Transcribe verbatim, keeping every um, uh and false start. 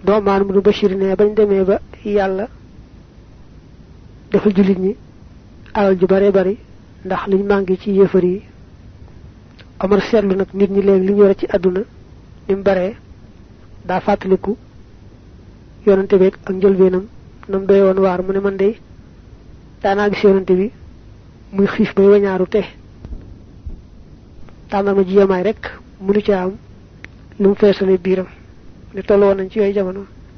doomaan mu Bashir ne bañ demee ba yàlla defal jullit ñi alal ju bare bari ndax liñ mangi ci yéefar yi Omar seetlu nag nit ñi léegi li ñu yore ci àdduna ni mu baree daa fàttaliku yonante beeg ak njëlbeenam nam doy woon waar mu ne man de daanaa gis yonante bi muy xiif bay wañaaru te tànnal ma ji yamaay rek mënu ci am lu mu feesale biiram ne toll woon nañ ci yooyu jamono